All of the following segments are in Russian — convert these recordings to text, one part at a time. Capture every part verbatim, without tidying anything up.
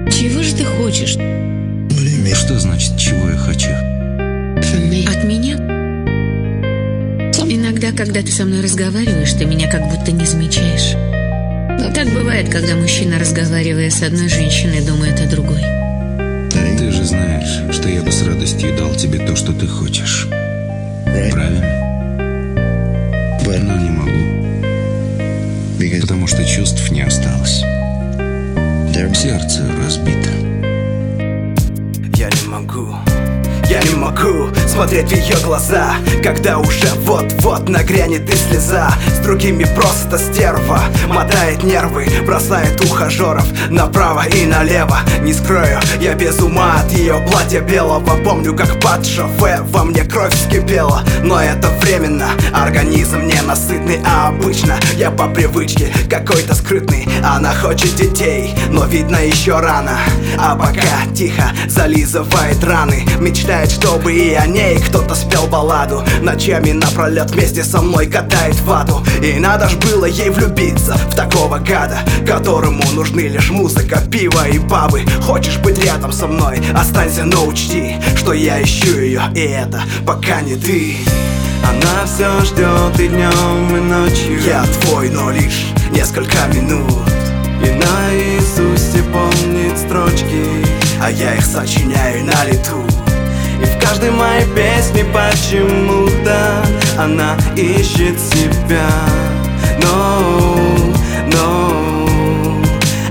Чего же ты хочешь? Что значит, чего я хочу? От меня? Иногда, когда ты со мной разговариваешь, ты меня как будто не замечаешь. Так бывает, когда мужчина, разговаривая с одной женщиной, думает о другой. Ты же знаешь, что я бы с радостью дал тебе то, что ты хочешь. Правильно? Но не могу. Потому что чувств не осталось. Сердце разбито. Я не могу, я не могу смотреть в ее глаза, когда уже вот-вот нагрянет и слеза. С другими просто стерва мотает нервы, бросает ухажеров направо и налево. Не скрою, я без ума от ее платья белого. Помню, как под шофе во мне кровь вскипела. Но это временно, организм ненасытный. А обычно я по привычке какой-то скрытный. Она хочет детей, но видно еще рано. А пока тихо зализывает раны, мечтает, чтобы и о ней кто-то спел балладу. Ночами напролет вместе со мной катает вату. И надо ж было ей влюбиться в такого гада, которому нужны лишь музыка, пиво и бабы. Хочешь быть рядом со мной? Останься, но учти, что я ищу ее, и это пока не ты. Она все ждет и днем, и ночью. Я твой, но лишь несколько минут. И наизусть помнит строчки, а я их сочиняю на лету. И в каждой моей песне почему-то она ищет себя. Но, но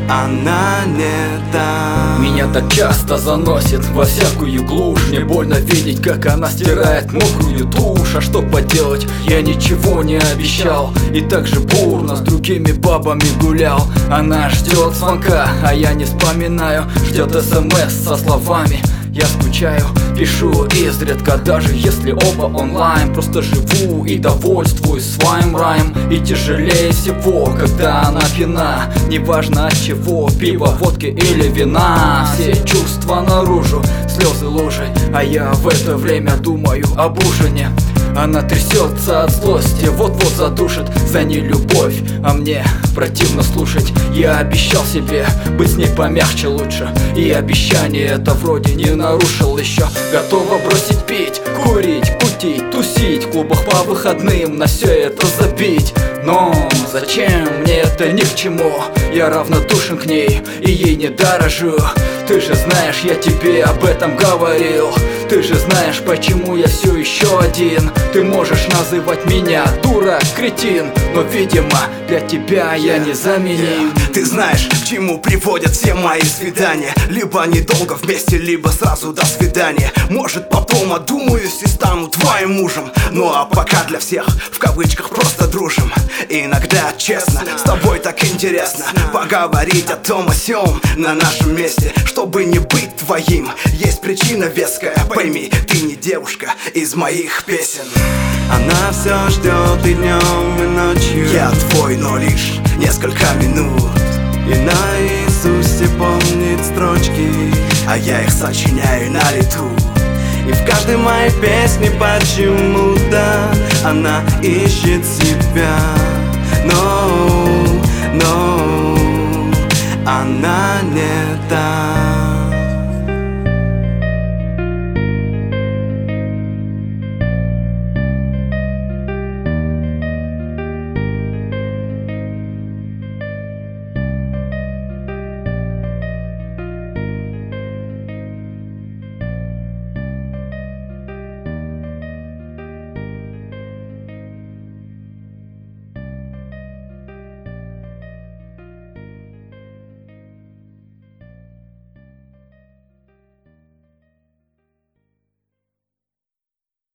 она не та. Меня так часто заносит во всякую глушь. Мне больно видеть, как она стирает мокрую тушь. А что поделать, я ничего не обещал. И так же бурно с другими бабами гулял. Она ждет звонка, а я не вспоминаю. Ждет смс со словами: я скучаю, пишу изредка, даже если оба онлайн. Просто живу и довольствуюсь своим раем. И тяжелее всего, когда она пьяна. Неважно от чего, пива, водки или вина. Все чувства наружу, слезы лужей. А я в это время думаю об ужине. Она трясется от злости, вот-вот задушит за нелюбовь. А мне противно слушать. Я обещал себе быть с ней помягче лучше. И обещание это вроде не нарушил еще. Готова бросить пить, курить, кутить, тусить в клубах по выходным, на все это забить. Но зачем мне это ни к чему? Я равнодушен к ней и ей не дорожу. Ты же знаешь, я тебе об этом говорил. Ты же знаешь, почему я все еще один. Ты можешь называть меня дурак, кретин, но, видимо, для тебя я не заменим. Ты знаешь, к чему приводят все мои свидания. Либо недолго вместе, либо сразу до свидания. Может, потом одумаюсь и стану твоим мужем. Ну а пока для всех, в кавычках, просто дружим. Иногда, честно, с тобой так интересно поговорить о том о сём на нашем месте. Чтобы не быть твоим, есть причина веская. Пойми, ты не девушка из моих песен. Она все ждет и днем, и ночью. Я твой, но лишь несколько минут. И наизусть помнит строчки, а я их сочиняю на лету. И в каждой моей песне почему-то она ищет себя. Но, но